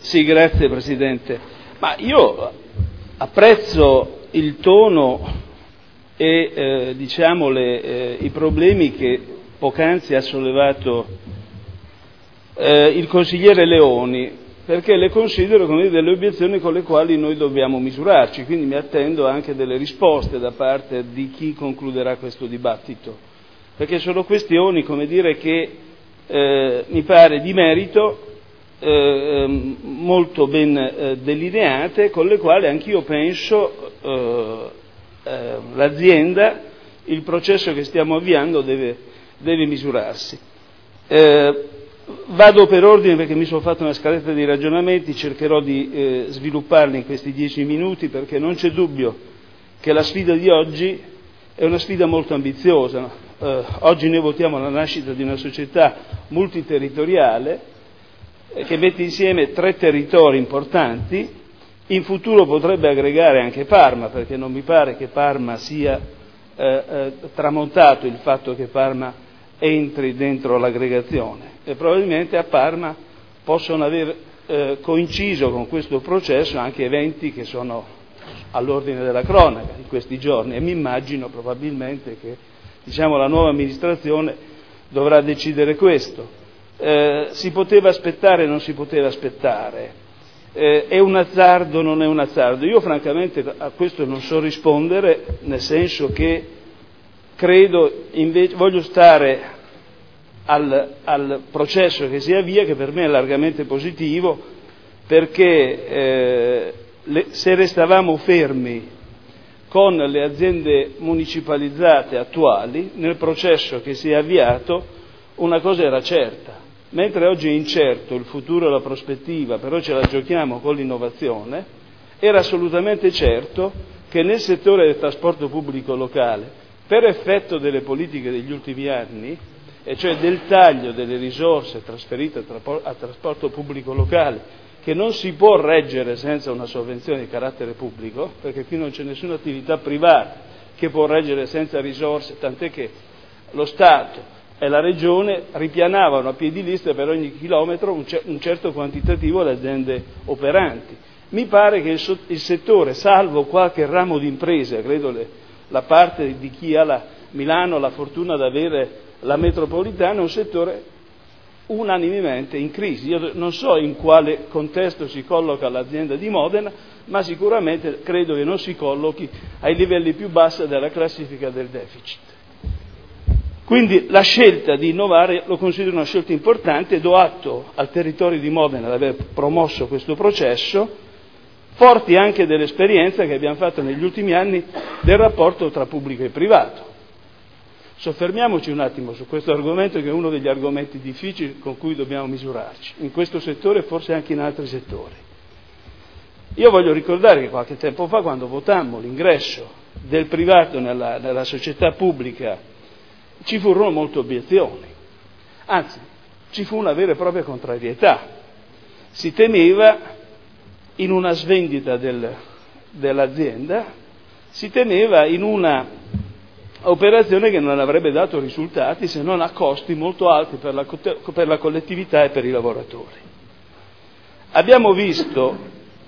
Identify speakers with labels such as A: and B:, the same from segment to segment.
A: Sì, grazie Presidente. Ma io apprezzo il tono e i problemi che poc'anzi ha sollevato il consigliere Leoni, perché le considero come delle obiezioni con le quali noi dobbiamo misurarci, quindi mi attendo anche delle risposte da parte di chi concluderà questo dibattito, perché sono questioni, che mi pare di merito, molto ben delineate, con le quali anch'io penso l'azienda, il processo che stiamo avviando deve misurarsi. Vado per ordine perché mi sono fatto una scaletta di ragionamenti, cercherò di svilupparli in questi 10 minuti, perché non c'è dubbio che la sfida di oggi è una sfida molto ambiziosa. Oggi noi votiamo la nascita di una società multiterritoriale che mette insieme 3 territori importanti. In futuro potrebbe aggregare anche Parma, perché non mi pare che Parma sia tramontato il fatto che Parma entri dentro l'aggregazione, e probabilmente a Parma possono aver coinciso con questo processo anche eventi che sono all'ordine della cronaca in questi giorni, e mi immagino probabilmente che la nuova amministrazione dovrà decidere questo. Si poteva aspettare, non si poteva aspettare, è un azzardo, non è un azzardo? Io francamente a questo non so rispondere, nel senso che voglio stare al processo che si avvia, che per me è largamente positivo, perché se restavamo fermi con le aziende municipalizzate attuali, nel processo che si è avviato una cosa era certa: mentre oggi è incerto il futuro e la prospettiva, però ce la giochiamo con l'innovazione, era assolutamente certo che nel settore del trasporto pubblico locale, per effetto delle politiche degli ultimi anni, e cioè del taglio delle risorse trasferite al trasporto pubblico locale, che non si può reggere senza una sovvenzione di carattere pubblico, perché qui non c'è nessuna attività privata che può reggere senza risorse, tant'è che lo Stato e la Regione ripianavano a piedi lista per ogni chilometro un certo quantitativo di aziende operanti. Mi pare che il settore, salvo qualche ramo di impresa, credo la parte di chi ha Milano la fortuna di avere la metropolitana, è un settore unanimemente in crisi. Io non so in quale contesto si colloca l'azienda di Modena, ma sicuramente credo che non si collochi ai livelli più bassi della classifica del deficit. Quindi la scelta di innovare lo considero una scelta importante, e do atto al territorio di Modena di aver promosso questo processo, forti anche dell'esperienza che abbiamo fatto negli ultimi anni del rapporto tra pubblico e privato. Soffermiamoci un attimo su questo argomento, che è uno degli argomenti difficili con cui dobbiamo misurarci, in questo settore e forse anche in altri settori. Io voglio ricordare che qualche tempo fa, quando votammo l'ingresso del privato nella società pubblica, ci furono molte obiezioni, anzi ci fu una vera e propria contrarietà. Si temeva, in una svendita dell'azienda, si temeva in una operazione che non avrebbe dato risultati, se non a costi molto alti per la collettività e per i lavoratori. Abbiamo visto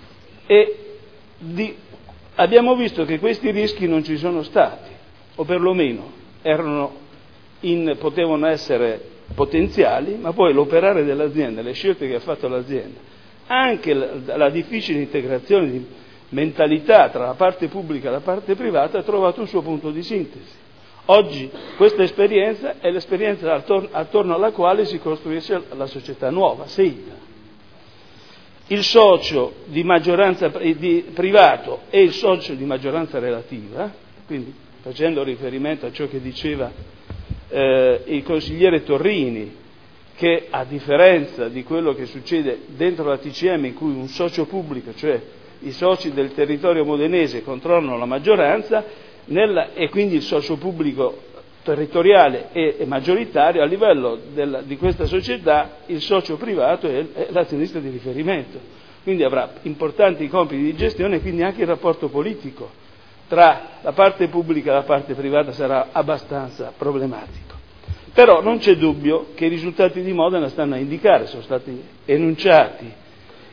A: che questi rischi non ci sono stati, o perlomeno potevano essere potenziali, ma poi l'operare dell'azienda, le scelte che ha fatto l'azienda, anche la difficile integrazione di mentalità tra la parte pubblica e la parte privata, ha trovato un suo punto di sintesi. Oggi questa esperienza è l'esperienza attorno alla quale si costruisce la società nuova, SEITA. Il socio di maggioranza privato e il socio di maggioranza relativa, quindi facendo riferimento a ciò che diceva il consigliere Torrini, che a differenza di quello che succede dentro la TCM, in cui un socio pubblico, cioè i soci del territorio modenese, controllano la maggioranza, e quindi il socio pubblico territoriale è maggioritario, a livello di questa società il socio privato è l'azionista di riferimento, quindi avrà importanti compiti di gestione, e quindi anche il rapporto politico tra la parte pubblica e la parte privata sarà abbastanza problematico. Però non c'è dubbio che i risultati di Modena stanno a indicare, sono stati enunciati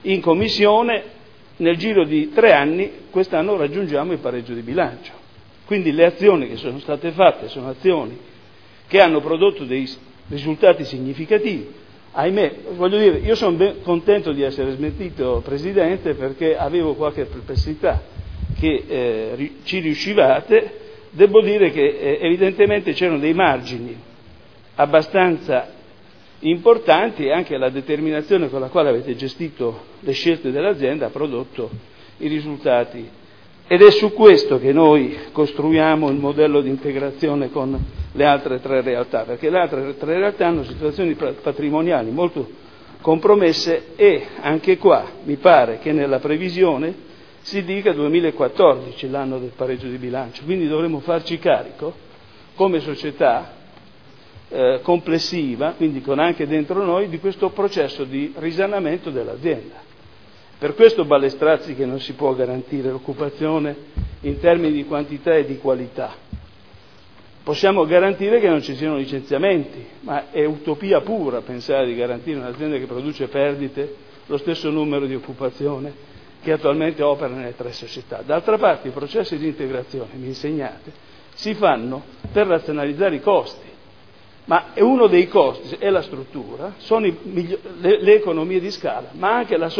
A: in Commissione, nel giro di 3 anni, quest'anno raggiungiamo il pareggio di bilancio. Quindi le azioni che sono state fatte sono azioni che hanno prodotto dei risultati significativi. Ahimè, voglio dire, io sono ben contento di essere smentito, Presidente, perché avevo qualche perplessità che ci riuscivate. Devo dire che evidentemente c'erano dei margini abbastanza importanti e anche la determinazione con la quale avete gestito le scelte dell'azienda ha prodotto i risultati. Ed è su questo che noi costruiamo il modello di integrazione con le altre 3 realtà, perché le altre 3 realtà hanno situazioni patrimoniali molto compromesse e anche qua mi pare che nella previsione si dica 2014 l'anno del pareggio di bilancio, quindi dovremo farci carico come società complessiva, quindi con anche dentro noi, di questo processo di risanamento dell'azienda. Per questo Ballestrazzi che non si può garantire l'occupazione in termini di quantità e di qualità. Possiamo garantire che non ci siano licenziamenti, ma è utopia pura pensare di garantire un'azienda che produce perdite lo stesso numero di occupazione che attualmente opera nelle 3 società. D'altra parte i processi di integrazione, mi insegnate, si fanno per razionalizzare i costi, ma uno dei costi è la struttura, sono le economie di scala, ma anche la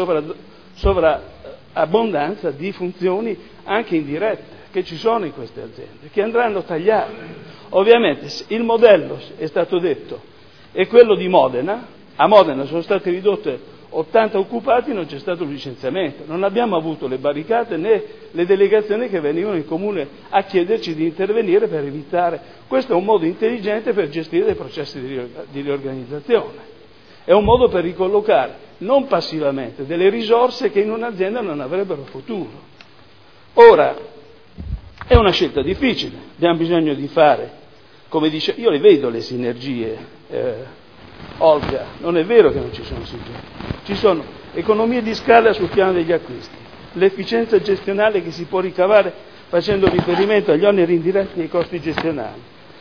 A: sovrabbondanza di funzioni anche indirette che ci sono in queste aziende, che andranno tagliate. Ovviamente il modello, è stato detto, è quello di Modena. A Modena sono state ridotte 80 occupati, non c'è stato un licenziamento, non abbiamo avuto le barricate né le delegazioni che venivano in comune a chiederci di intervenire per evitare. Questo è un modo intelligente per gestire dei processi di riorganizzazione, è un modo per ricollocare non passivamente delle risorse che in un'azienda non avrebbero futuro. Ora, è una scelta difficile, abbiamo bisogno di fare, come dice, io le vedo le sinergie, Olga, non è vero che non ci sono sinergie, ci sono economie di scala sul piano degli acquisti, l'efficienza gestionale che si può ricavare facendo riferimento agli oneri indiretti e ai costi gestionali,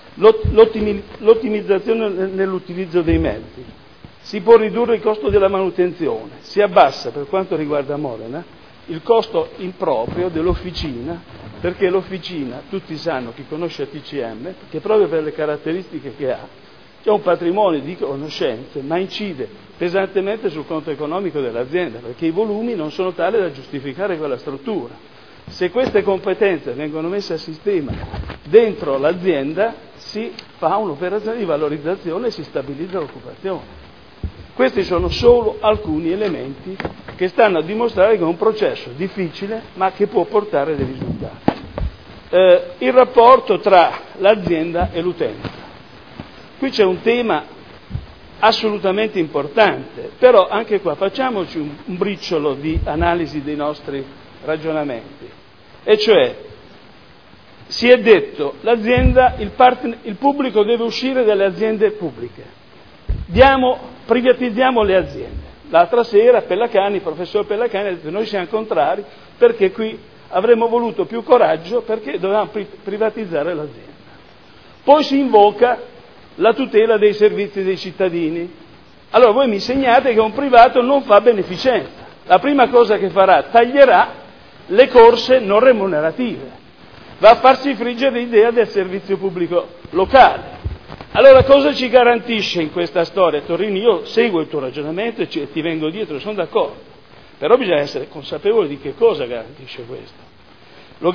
A: l'ottimizzazione nell'utilizzo dei mezzi, si può ridurre il costo della manutenzione, si abbassa per quanto riguarda Modena il costo improprio dell'officina, perché l'officina, tutti sanno, chi conosce ATCM, che proprio per le caratteristiche che ha, c'è un patrimonio di conoscenze, ma incide pesantemente sul conto economico dell'azienda, perché i volumi non sono tali da giustificare quella struttura. Se queste competenze vengono messe a sistema dentro l'azienda, si fa un'operazione di valorizzazione e si stabilizza l'occupazione. Questi sono solo alcuni elementi che stanno a dimostrare che è un processo difficile, ma che può portare dei risultati. Il rapporto tra l'azienda e l'utente. Qui c'è un tema assolutamente importante, però anche qua facciamoci un briciolo di analisi dei nostri ragionamenti, e cioè si è detto l'azienda, il pubblico deve uscire dalle aziende pubbliche, privatizziamo le aziende. L'altra sera il professor Pellacani ha detto noi siamo contrari perché qui avremmo voluto più coraggio perché dovevamo privatizzare l'azienda. Poi si invoca la tutela dei servizi dei cittadini. Allora voi mi insegnate che un privato non fa beneficenza. La prima cosa che farà, taglierà le corse non remunerative, va a farsi friggere l'idea del servizio pubblico locale. Allora cosa ci garantisce in questa storia, Torrini? Io seguo il tuo ragionamento e ti vengo dietro, sono d'accordo, però bisogna essere consapevoli di che cosa garantisce questo. Lo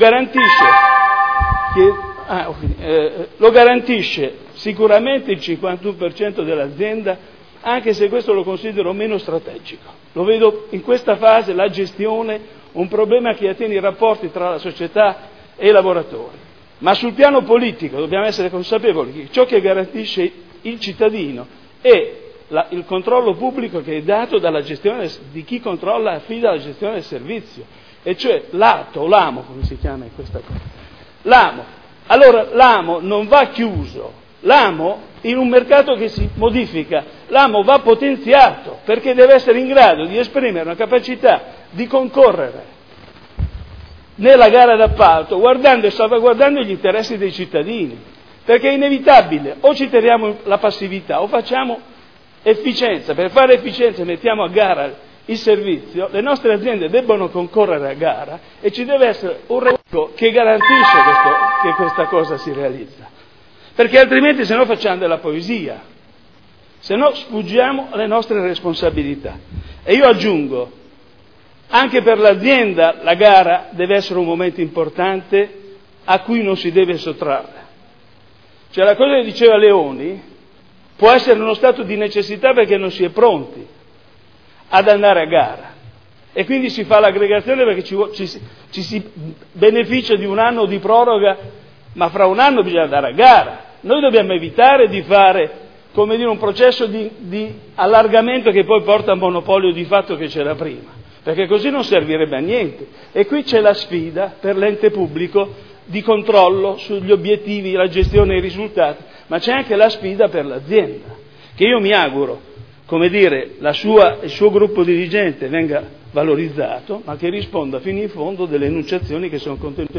A: garantisce sicuramente il 51% dell'azienda, anche se questo lo considero meno strategico. Lo vedo in questa fase, la gestione, un problema che attiene i rapporti tra la società e i lavoratori. Ma sul piano politico dobbiamo essere consapevoli che ciò che garantisce il cittadino è il controllo pubblico che è dato dalla gestione di chi controlla e affida la gestione del servizio, e cioè l'ATO, o l'AMO come si chiama in questa cosa. L'AMO. Allora l'AMO non va chiuso, l'AMO in un mercato che si modifica, l'AMO va potenziato perché deve essere in grado di esprimere una capacità di concorrere nella gara d'appalto guardando e salvaguardando gli interessi dei cittadini, perché è inevitabile, o ci teniamo la passività o facciamo efficienza. Per fare efficienza mettiamo a gara il servizio, le nostre aziende debbono concorrere a gara e ci deve essere un regolo che garantisce che questa cosa si realizza. Perché altrimenti se no facciamo della poesia, se no sfuggiamo alle nostre responsabilità. E io aggiungo, anche per l'azienda la gara deve essere un momento importante a cui non si deve sottrarre. Cioè la cosa che diceva Leoni può essere uno stato di necessità perché non si è pronti ad andare a gara e quindi si fa l'aggregazione perché ci si beneficia di un anno di proroga, ma fra un anno bisogna andare a gara. Noi dobbiamo evitare di fare, come dire, un processo di allargamento che poi porta a un monopolio di fatto che c'era prima, perché così non servirebbe a niente. E qui c'è la sfida per l'ente pubblico di controllo sugli obiettivi, la gestione dei risultati, ma c'è anche la sfida per l'azienda, che io mi auguro, come dire, il suo gruppo dirigente venga valorizzato, ma che risponda fino in fondo delle enunciazioni che sono contenute